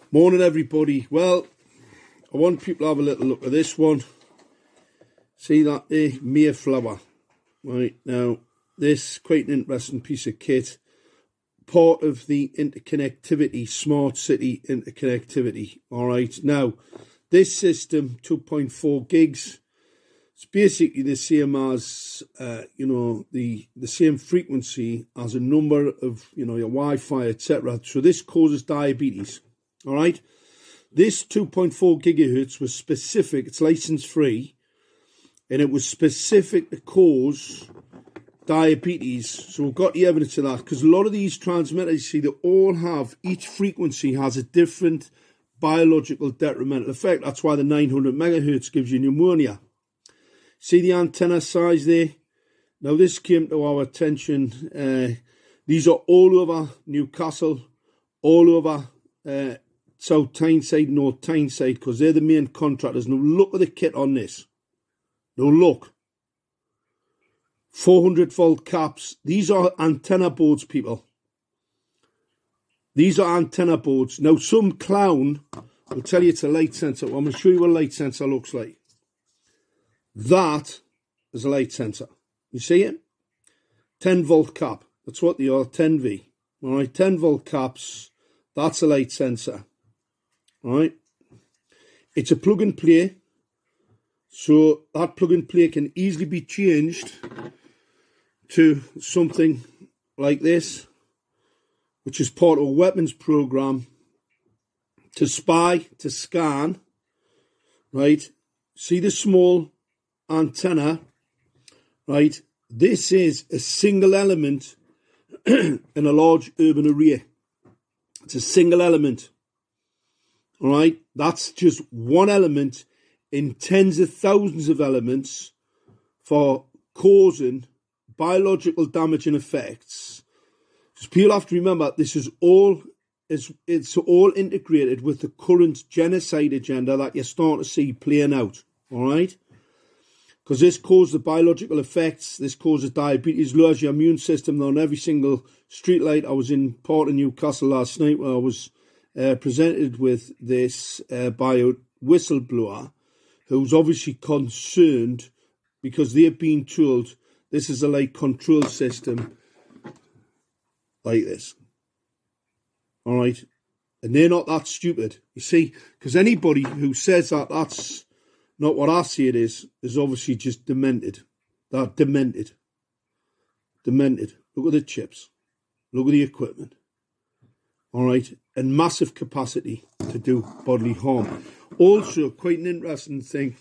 Morning, everybody. Well, I want people to have a little look at this one. See that there? Mayflower. Right, now, this quite an interesting piece of kit. Part of the interconnectivity, smart city interconnectivity. All right, now, this system, 2.4 gigs, it's basically the same as, the same frequency as a number of, your Wi-Fi, etc. So this causes diabetes. All right, this 2.4 gigahertz was specific, it's license free, and it was specific to cause diabetes. So we've got the evidence of that, because a lot of these transmitters, you see, they all have, each frequency has a different biological detrimental effect. That's why the 900 megahertz gives you pneumonia. See the antenna size there? Now this came to our attention. These are all over Newcastle, all over South Tyneside, North Tyneside, because they're the main contractors. Now look at the kit on this. Now look. 400 volt caps. These are antenna boards, people. These are antenna boards. Now some clown will tell you it's a light sensor. Well, I'm going to show you what a light sensor looks like. That is a light sensor. You see it? 10 volt cap. That's what they are, 10V. All right, 10 volt caps. That's a light sensor. All right. It's a plug and play. So that plug and play can easily be changed to something like this, which is part of a weapons program to spy, to scan. Right. See the small antenna, right? This is a single element in a large urban array. It's a single element, all right? That's just one element in tens of thousands of elements for causing biological damaging effects. Because people have to remember, this is all, it's all integrated with the current genocide agenda that you're starting to see playing out, all right? Because this causes the biological effects, this causes diabetes, lowers your immune system on every single street light. I was in part of Newcastle last night where I was presented with this by a whistleblower who's obviously concerned because they're being told this is a light control system like this. All right? And they're not that stupid, you see, because anybody who says that that's not what I see it is obviously just demented. They're demented. Demented. Look at the chips. Look at the equipment. All right. And massive capacity to do bodily harm. Also, quite an interesting thing.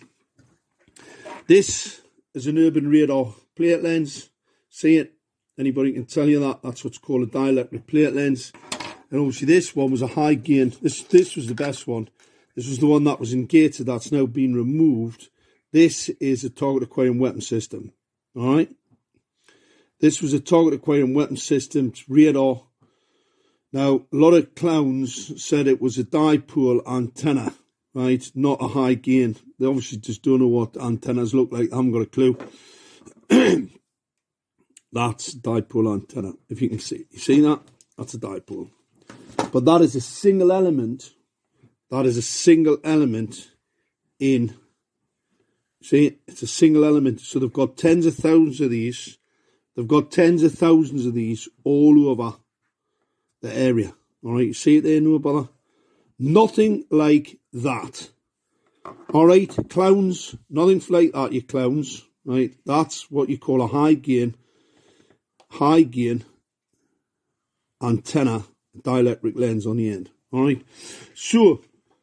This is an urban radar plate lens. See it? Anybody can tell you that. That's what's called a dielectric plate lens. And obviously this one was a high gain. This was the best one. This was the one that was gated that's now been removed. This is a target acquiring weapon system. All right. This was a target acquiring weapon system. It's radar. Now, a lot of clowns said it was a dipole antenna, right? Not a high gain. They obviously just don't know what antennas look like. I haven't got a clue. That's dipole antenna. If you can see. You see that? That's a dipole. But that is a single element. That is a single element in, see, it's a single element. So they've got tens of thousands of these. They've got tens of thousands of these all over the area. All right, you see it there, no bother? Nothing like that. All right, clowns, nothing like that, you clowns. Right, that's what you call a high gain antenna dielectric lens on the end. All right, so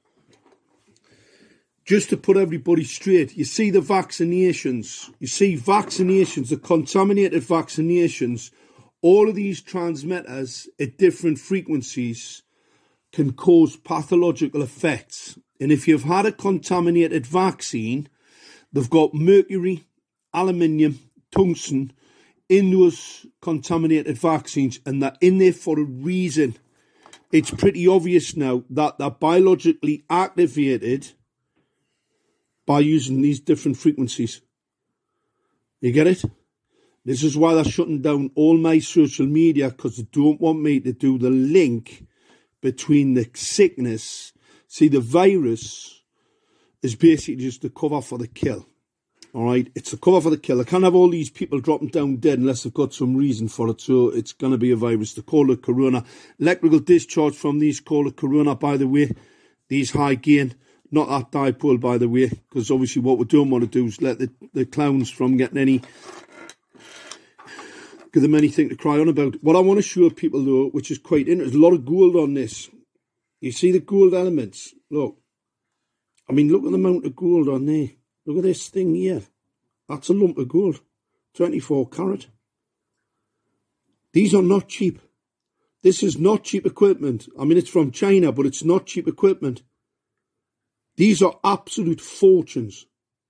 just to put everybody straight, you see the vaccinations. You see vaccinations, the contaminated vaccinations. All of these transmitters at different frequencies can cause pathological effects. And if you've had a contaminated vaccine, they've got mercury, aluminium, tungsten in those contaminated vaccines, and they're in there for a reason. It's pretty obvious now that they're biologically activated by using these different frequencies. You get it? This is why they're shutting down all my social media, because they don't want me to do the link between the sickness See, the virus is basically just the cover for the kill. All right, it's the cover for the kill. I can't have all these people dropping down dead unless they've got some reason for it. So it's going to be a virus. They call it corona. Electrical discharge from these call it corona, by the way. These high gain, not that dipole, by the way, because obviously what we don't want to do is let the clowns from getting give them anything to cry on about. What I want to show people, though, which is quite interesting, there's a lot of gold on this. You see the gold elements? Look. I mean, look at the amount of gold on there. Look at this thing here. That's a lump of gold. 24 carat. These are not cheap. This is not cheap equipment. I mean, it's from China, but it's not cheap equipment. These are absolute fortunes.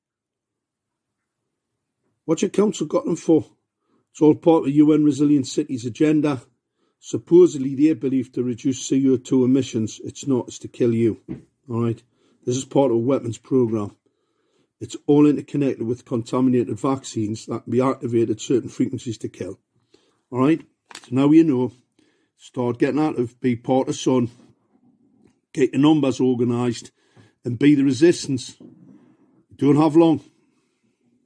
What's your council got them for? It's all part of the UN Resilient Cities agenda. Supposedly, they believe to reduce CO2 emissions. It's not. It's to kill you. All right? This is part of a weapons program. It's all interconnected with contaminated vaccines that can be activated at certain frequencies to kill. All right? So now you know. Start getting out of, be part of Sun. Get your numbers organised and be the resistance. You don't have long.